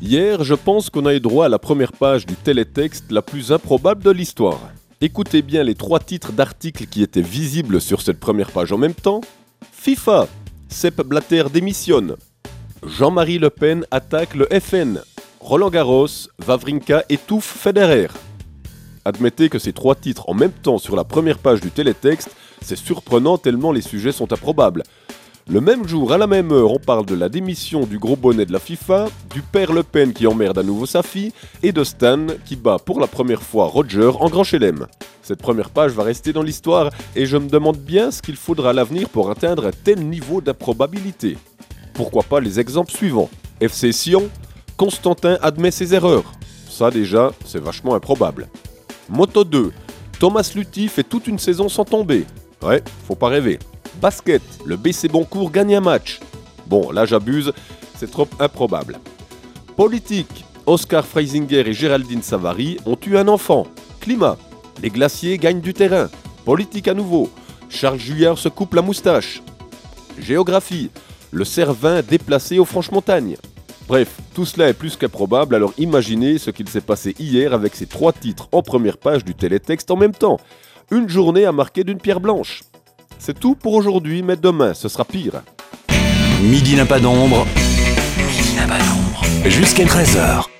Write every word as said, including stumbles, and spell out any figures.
Hier, je pense qu'on a eu droit à la première page du télétexte la plus improbable de l'histoire. Écoutez bien les trois titres d'articles qui étaient visibles sur cette première page en même temps. FIFA, Sepp Blatter démissionne. Jean-Marie Le Pen attaque le F N. Roland Garros, Wawrinka étouffe Federer. Admettez que ces trois titres en même temps sur la première page du télétexte, c'est surprenant tellement les sujets sont improbables. Le même jour, à la même heure, on parle de la démission du gros bonnet de la FIFA, du père Le Pen qui emmerde à nouveau sa fille, et de Stan qui bat pour la première fois Roger en Grand Chelem. Cette première page va rester dans l'histoire, et je me demande bien ce qu'il faudra à l'avenir pour atteindre un tel niveau d'improbabilité. Pourquoi pas les exemples suivants. F C Sion, Constantin admet ses erreurs. Ça déjà, c'est vachement improbable. Moto deux, Thomas Luthi fait toute une saison sans tomber. Ouais, faut pas rêver. Basket, le B C Boncourt gagne un match. Bon, là j'abuse, c'est trop improbable. Politique, Oscar Freisinger et Géraldine Savary ont eu un enfant. Climat, les glaciers gagnent du terrain. Politique à nouveau, Charles Juillard se coupe la moustache. Géographie, le Cervin déplacé aux Franches-Montagnes. Bref, tout cela est plus qu'improbable, alors imaginez ce qu'il s'est passé hier avec ces trois titres en première page du télétexte en même temps. Une journée à marquer d'une pierre blanche. C'est tout pour aujourd'hui, mais demain, ce sera pire. Midi n'a pas d'ombre. Midi n'a pas d'ombre. Jusqu'à treize heures.